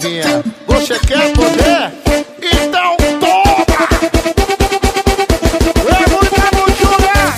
novinha, você quer poder? Então toma! É muita luxúria!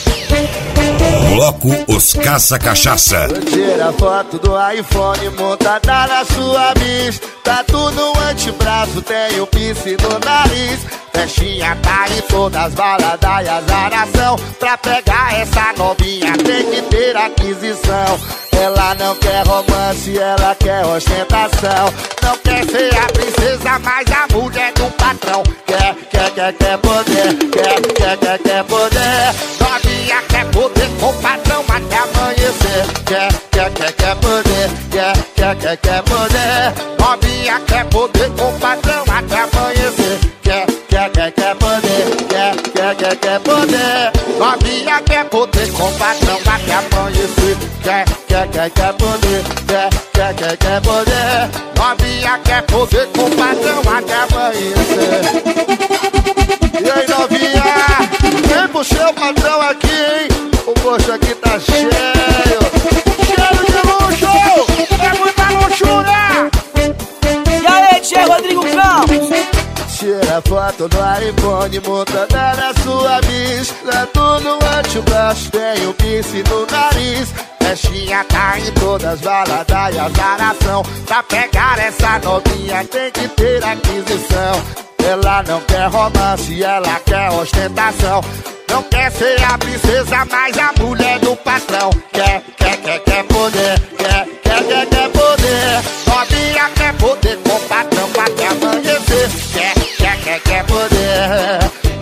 Bloco Os Caça-Cachaça. Tira a foto do iPhone montada na sua bis. Tatu no antebraço, tem o piercing no nariz. Festinha tá em todas as baladas e azaração. Pra pegar essa novinha tem que ter aquisição. Ela não quer romance, ela quer ostentação. Não quer ser a princesa, mas a mulher do patrão. Quer poder, quer poder. Novinha quer poder com o patrão até amanhecer. Quer poder, quer poder. Novinha quer poder com o patrão até amanhecer. Quer poder, quer poder. Novinha quer poder com o patrão até amanhecer. Quer poder, quer poder. Novinha quer poder com o patrão até amanhecer. E aí, novinha, vem pro seu patrão aqui, hein? O moço aqui tá cheio. Cheiro de luxo, é muita luxúria. E aí, Tia Rodrigo Campos? Tira foto no iPhone montada na sua bis. Tatu no antebraço, tem o piercing no nariz. Festinha tá em todas as baladas e azaração. Pra pegar essa novinha tem que ter aquisição. Ela não quer romance, ela quer ostentação. Não quer ser a princesa, mas a mulher do patrão. Quer poder, quer poder. Novinha quer poder com o patrão até amanhecer. Quer poder.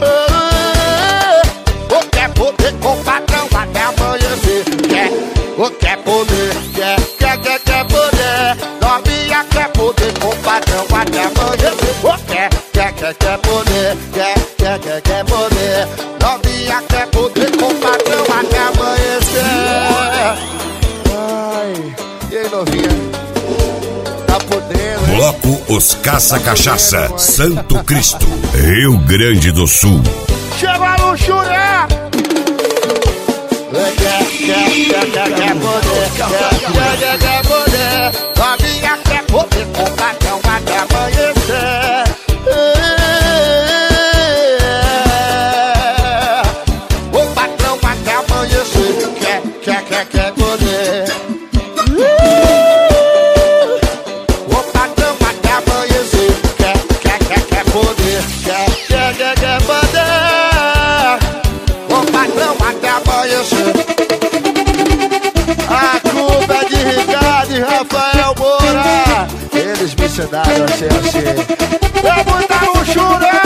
Quer poder com o patrão até amanhecer. Quer poder, quer poder. Novinha quer poder com o patrão até amanhecer. Quer poder, quer poder. Novinha quer poder com o patrão até amanhecer. Ai, e aí, novinha? Tá podendo, hein? Bloco Os Caça-Cachaça. Santo Cristo, Rio Grande do Sul. Chegou a luxúria! Quer poder, quer poder. Novinha quer poder com o patrão até amanhecer. O patrão até amanhecer. Quer poder. O patrão até amanhecer. Quer poder. Quer poder. O patrão até amanhecer. A culpa é de Ricardo e Rafael Moura. Eles me ensinaram a ser assim. É muita luxúria.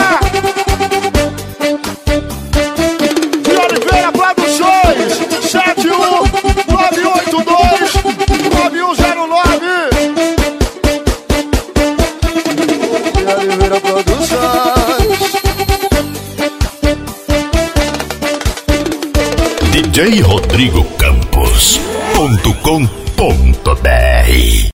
De Oliveira Produções 719829109. De Oliveira Produções. DJ Rodrigo Campos.com.br